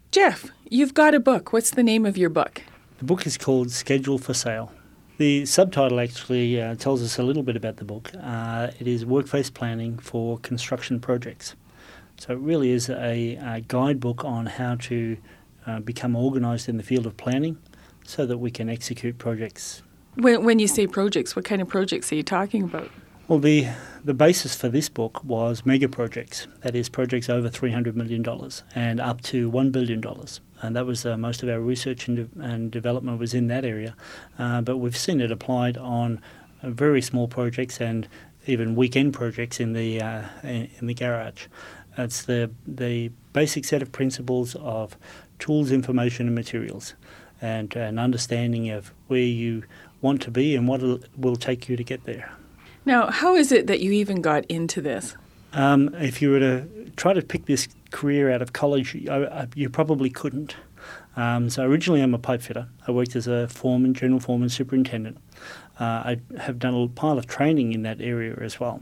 Jeff, you've got a book. What's the name of your book? The book is called Schedule for Sale. The subtitle actually tells us a little bit about the book. It is workplace planning for construction projects. So it really is a guidebook on how to become organised in the field of planning so that we can execute projects. When you say projects, what kind of projects are you talking about? Well, the basis for this book was mega projects, that is projects over $300 million and up to $1 billion. And that was most of our research and development was in that area. But we've seen it applied on very small projects and even weekend projects in the garage. It's the basic set of principles of tools, information and materials, and an understanding of where you want to be and what it will take you to get there. Now, how is it that you even got into this? If you were to try to pick this career out of college, you probably couldn't. So originally I'm a pipe fitter. I worked as a foreman, general foreman, superintendent. I have done a pile of training in that area as well.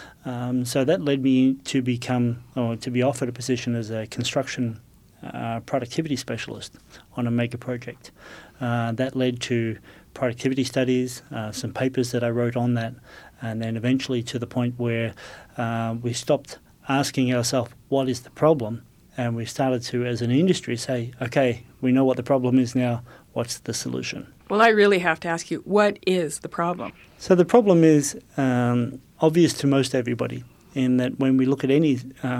So that led me to be offered a position as a construction productivity specialist on a mega project. That led to productivity studies, some papers that I wrote on that, and then eventually to the point where we stopped asking ourselves, what is the problem? And we started to, as an industry, say, okay, we know what the problem is now, what's the solution? Well, I really have to ask you, what is the problem? So the problem is obvious to most everybody, in that when we look at any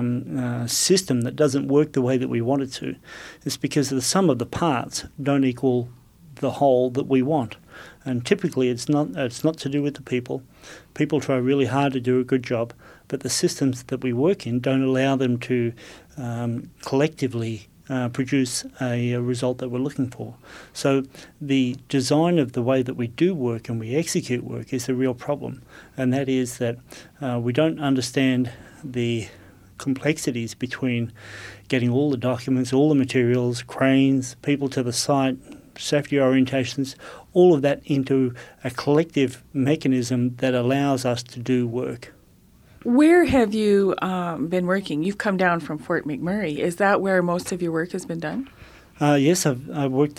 system that doesn't work the way that we want it to, it's because the sum of the parts don't equal the whole that we want. And typically it's not to do with the people. People try really hard to do a good job, but the systems that we work in don't allow them to collectively produce a result that we're looking for. So the design of the way that we do work and we execute work is the real problem, and that is that we don't understand the complexities between getting all the documents, all the materials, cranes, people to the site, safety orientations, all of that into a collective mechanism that allows us to do work. Where have you been working? You've come down from Fort McMurray. Is that where most of your work has been done? Yes, I've worked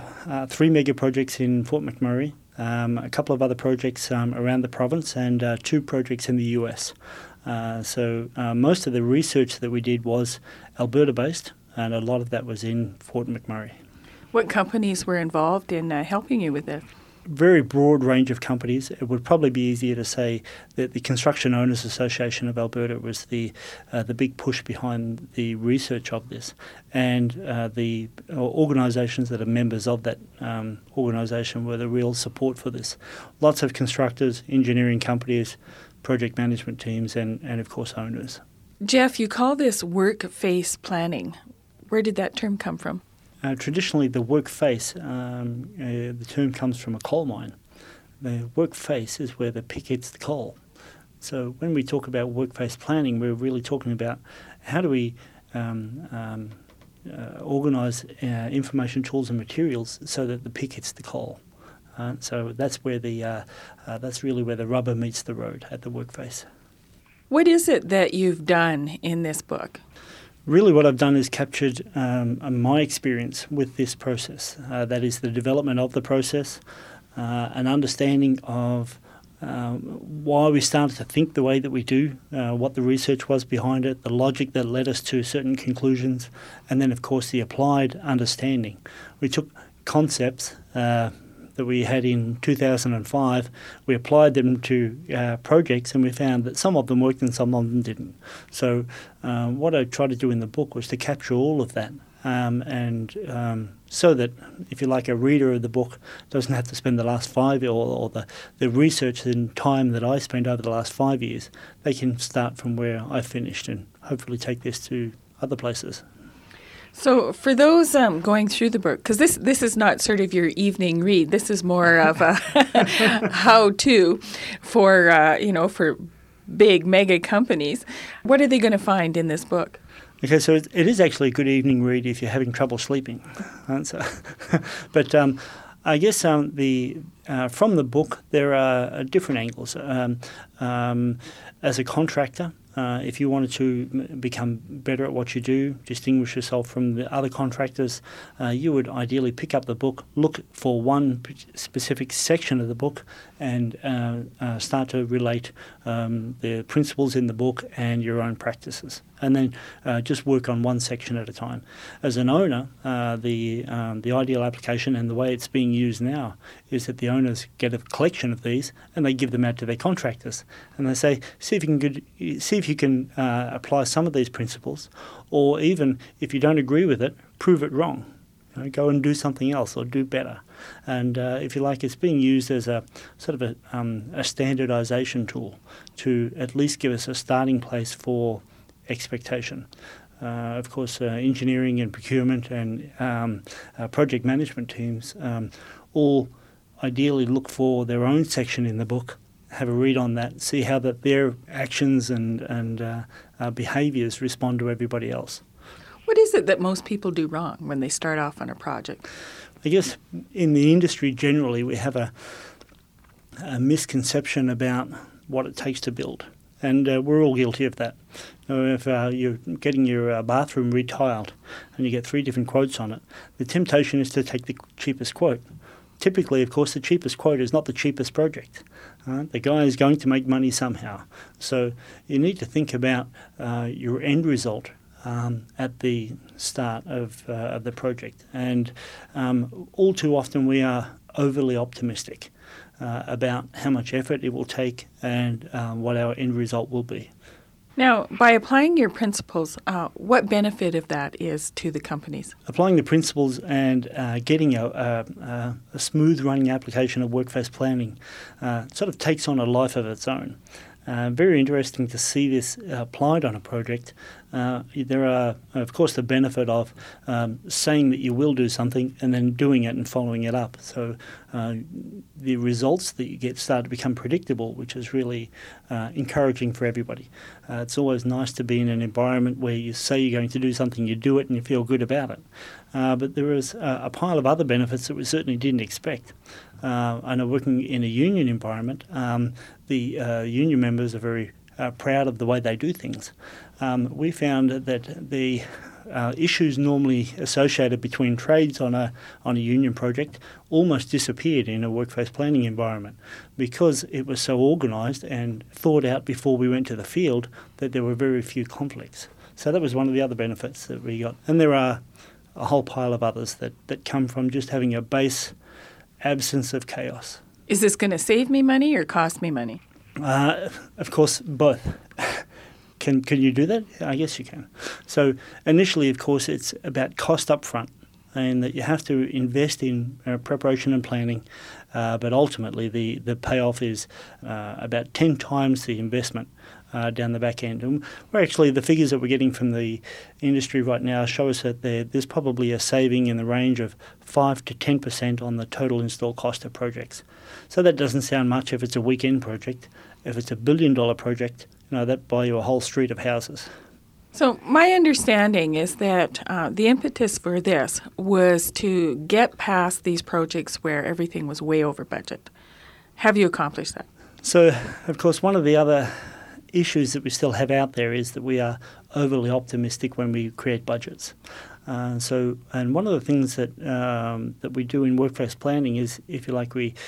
3 mega projects in Fort McMurray, a couple of other projects around the province, and 2 projects in the US. So most of the research that we did was Alberta-based, and a lot of that was in Fort McMurray. What companies were involved in helping you with this? Very broad range of companies. It would probably be easier to say that the Construction Owners Association of Alberta was the big push behind the research of this, and the organisations that are members of that organisation were the real support for this. Lots of constructors, engineering companies, project management teams, and of course owners. Jeff, you call this work-face planning. Where did that term come from? Traditionally, the work face, the term comes from a coal mine. The work face is where the pick hits the coal. So when we talk about work face planning, we're really talking about how do we organise information, tools and materials so that the pick hits the coal. So that's where that's really where the rubber meets the road, at the work face. What is it that you've done in this book? Really what I've done is captured my experience with this process. That is the development of the process, an understanding of why we started to think the way that we do, what the research was behind it, the logic that led us to certain conclusions, and then of course the applied understanding. We took concepts that we had in 2005, we applied them to projects, and we found that some of them worked and some of them didn't. So what I tried to do in the book was to capture all of that, and so that, if you like, a reader of the book doesn't have to spend the last 5 years, or the research and time that I spent over the last 5 years. They can start from where I finished and hopefully take this to other places. So for those going through the book, because this is not sort of your evening read, this is more of a how-to for big mega companies. What are they going to find in this book? Okay, so it is actually a good evening read if you're having trouble sleeping. But I guess from the book there are different angles. As a contractor, if you wanted to become better at what you do, distinguish yourself from the other contractors, you would ideally pick up the book, look for one specific section of the book, and start to relate the principles in the book and your own practices. And then just work on one section at a time. As an owner, the ideal application and the way it's being used now is that the owners get a collection of these and they give them out to their contractors. And they say, see if you can apply some of these principles, or even if you don't agree with it, prove it wrong. Go and do something else or do better. And if you like, it's being used as a sort of a standardisation tool to at least give us a starting place for expectation. Of course, engineering and procurement and project management teams all ideally look for their own section in the book, have a read on that, see how that their actions and behaviours respond to everybody else. What is it that most people do wrong when they start off on a project? I guess in the industry generally we have a misconception about what it takes to build. And we're all guilty of that. If you're getting your bathroom retiled and you get 3 different quotes on it, the temptation is to take the cheapest quote. Typically, of course, the cheapest quote is not the cheapest project. The guy is going to make money somehow. So you need to think about your end result at the start of the project. And all too often we are overly optimistic about how much effort it will take and what our end result will be. Now, by applying your principles, what benefit of that is to the companies? Applying the principles and getting a smooth running application of workforce planning sort of takes on a life of its own. Very interesting to see this applied on a project. There are, of course, the benefit of saying that you will do something and then doing it and following it up. So the results that you get start to become predictable, which is really encouraging for everybody. It's always nice to be in an environment where you say you're going to do something, you do it, and you feel good about it. But there is a pile of other benefits that we certainly didn't expect. I know working in a union environment, the union members are very proud of the way they do things. We found that the issues normally associated between trades on a union project almost disappeared in a workforce planning environment because it was so organised and thought out before we went to the field that there were very few conflicts. So that was one of the other benefits that we got. And there are a whole pile of others that come from just having a base absence of chaos. Is this going to save me money or cost me money? Of course, both. Can you do that? I guess you can. So initially, of course, it's about cost up front and that you have to invest in preparation and planning, but ultimately the payoff is about 10 times the investment down the back end. And we're actually, the figures that we're getting from the industry right now show us that there's probably a saving in the range of 5 to 10% on the total install cost of projects. So that doesn't sound much if it's a weekend project. If it's $1 billion project, that buy you a whole street of houses. So my understanding is that the impetus for this was to get past these projects where everything was way over budget. Have you accomplished that? So, of course, one of the other issues that we still have out there is that we are overly optimistic when we create budgets. And one of the things that we do in workforce planning is, if you like, we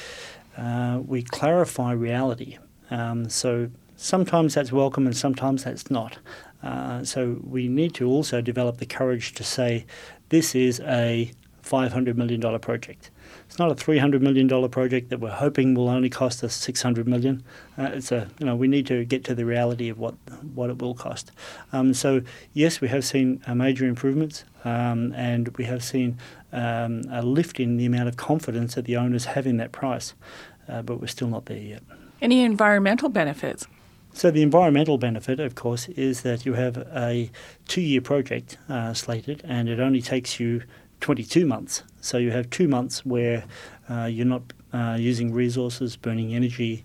clarify reality. So sometimes that's welcome and sometimes that's not. So we need to also develop the courage to say this is a $500 million project. It's not a $300 million project that we're hoping will only cost us $600 million. We need to get to the reality of what it will cost. So yes, we have seen major improvements, and we have seen a lift in the amount of confidence that the owners have in that price, but we're still not there yet. Any environmental benefits? So the environmental benefit, of course, is that you have a 2-year project slated, and it only takes you 22 months. So you have 2 months where you're not using resources, burning energy,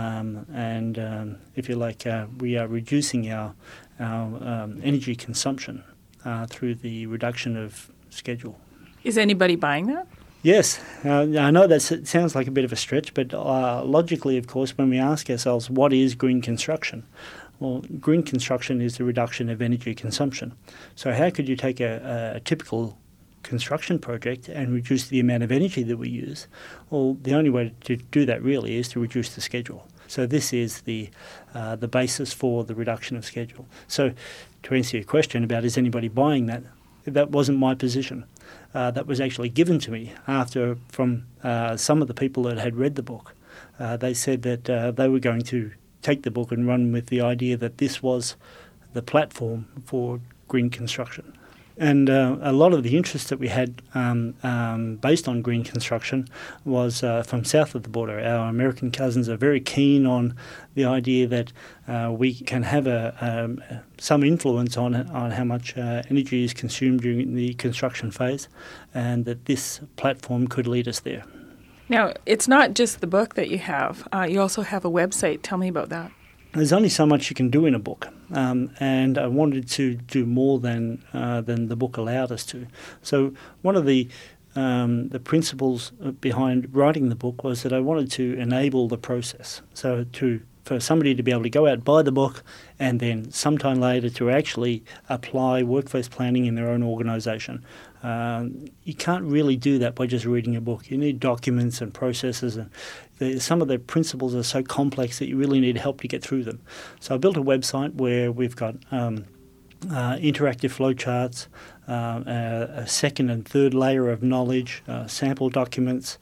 and if you like, we are reducing our energy consumption through the reduction of schedule. Is anybody buying that? Yes. I know that sounds like a bit of a stretch, but logically, of course, when we ask ourselves, what is green construction? Well, green construction is the reduction of energy consumption. So how could you take a typical construction project and reduce the amount of energy that we use? Well, the only way to do that really is to reduce the schedule. So this is the basis for the reduction of schedule. So to answer your question about is anybody buying that, that wasn't my position. That was actually given to me from some of the people that had read the book. They said that they were going to take the book and run with the idea that this was the platform for green construction. And a lot of the interest that we had based on green construction was from south of the border. Our American cousins are very keen on the idea that we can have some influence on how much energy is consumed during the construction phase, and that this platform could lead us there. Now, it's not just the book that you have. You also have a website. Tell me about that. There's only so much you can do in a book, and I wanted to do more than the book allowed us to. So one of the principles behind writing the book was that I wanted to enable the process. So for somebody to be able to go out, buy the book, and then sometime later to actually apply workforce planning in their own organisation. You can't really do that by just reading a book. You need documents and processes, and some of the principles are so complex that you really need help to get through them. So I built a website where we've got interactive flowcharts, a second and third layer of knowledge, sample documents,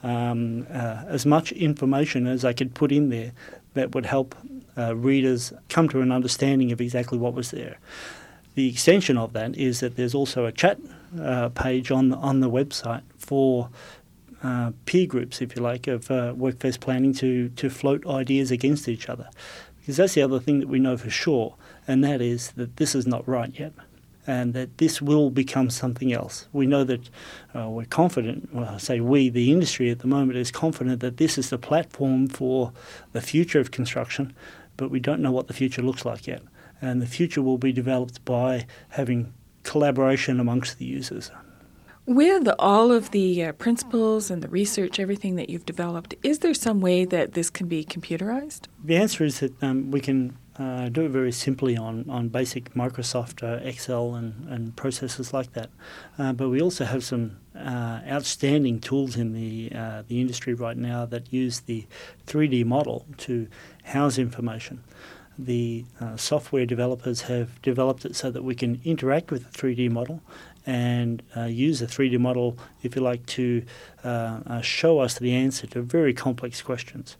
as much information as I could put in there that would help readers come to an understanding of exactly what was there. The extension of that is that there's also a chat page on the website for peer groups, if you like, of workforce planning to float ideas against each other. Because that's the other thing that we know for sure, and that is that this is not right yet, and that this will become something else. We know that we're confident, well, I say we, the industry at the moment is confident that this is the platform for the future of construction, but we don't know what the future looks like yet. And the future will be developed by having collaboration amongst the users. With all of the principles and the research, everything that you've developed, is there some way that this can be computerized? The answer is that we can do it very simply on basic Microsoft Excel and processes like that. But we also have some outstanding tools in the industry right now that use the 3D model to house information. The software developers have developed it so that we can interact with the 3D model and use the 3D model, if you like, to show us the answer to very complex questions.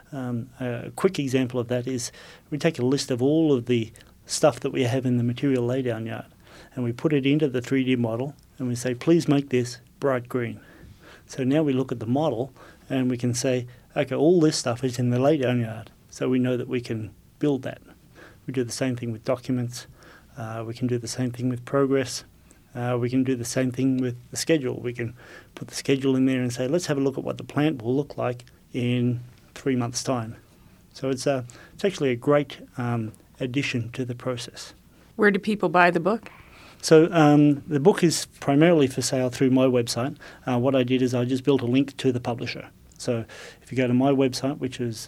A quick example of that is we take a list of all of the stuff that we have in the material laydown yard and we put it into the 3D model and we say, please make this bright green. So now we look at the model and we can say, okay, all this stuff is in the laydown yard. So we know that we can build that. We do the same thing with documents. We can do the same thing with progress. We can do the same thing with the schedule. We can put the schedule in there and say, let's have a look at what the plant will look like in 3 months' time. So it's actually a great addition to the process. Where do people buy the book? So the book is primarily for sale through my website. What I did is I just built a link to the publisher. So if you go to my website, which is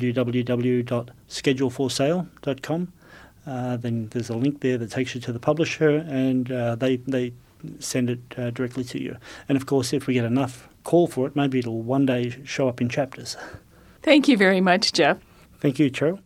www.scheduleforsale.com, then there's a link there that takes you to the publisher, and they send it directly to you. And of course, if we get enough call for it, maybe it'll one day show up in chapters. Thank you very much, Jeff. Thank you, Cheryl.